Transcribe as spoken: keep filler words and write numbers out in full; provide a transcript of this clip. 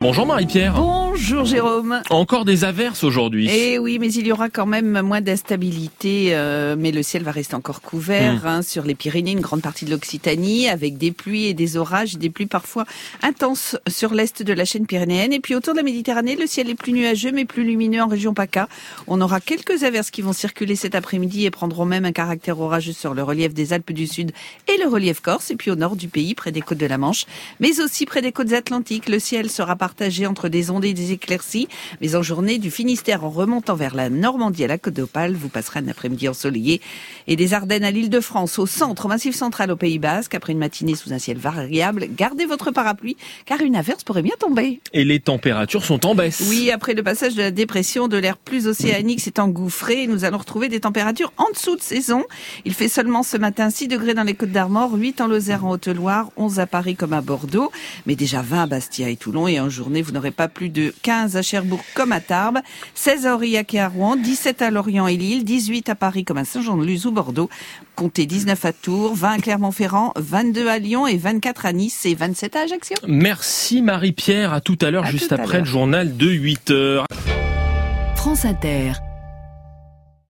Bonjour Marie-Pierre. Bonjour Jérôme. Encore des averses aujourd'hui. Eh oui, mais il y aura quand même moins d'instabilité, euh, mais le ciel va rester encore couvert mmh. hein, sur les Pyrénées, une grande partie de l'Occitanie, avec des pluies et des orages, des pluies parfois intenses sur l'est de la chaîne pyrénéenne. Et puis autour de la Méditerranée, le ciel est plus nuageux, mais plus lumineux en région PACA. On aura quelques averses qui vont circuler cet après-midi et prendront même un caractère orageux sur le relief des Alpes du Sud et le relief corse, et puis au nord du pays, près des côtes de la Manche, mais aussi près des côtes atlantiques. Le ciel sera partagé entre des ondées et des éclaircies, mais en journée du Finistère en remontant vers la Normandie à la Côte d'Opale, vous passerez un après-midi ensoleillé, et des Ardennes à l'Île-de-France, au centre, au Massif central, au Pays Basque, après une matinée sous un ciel variable. Gardez votre parapluie, car une averse pourrait bien tomber. Et les températures sont en baisse. Oui, après le passage de la dépression, de l'air plus océanique s'est engouffré, nous allons retrouver des températures en dessous de saison. Il fait seulement ce matin six degrés dans les Côtes d'Armor, huit en Lozère, en Haute-Loire, onze à Paris comme à Bordeaux, mais déjà vingt à Bastia et Toulon, et en journée, vous n'aurez pas plus de quinze à Cherbourg comme à Tarbes, seize à Aurillac et à Rouen, dix-sept à Lorient et Lille, dix-huit à Paris comme à Saint-Jean-de-Luz ou Bordeaux, comptez dix-neuf à Tours, vingt à Clermont-Ferrand, vingt-deux à Lyon et vingt-quatre à Nice et vingt-sept à Ajaccio. Merci Marie-Pierre, à tout à l'heure, à juste après le journal de huit heures. France Inter.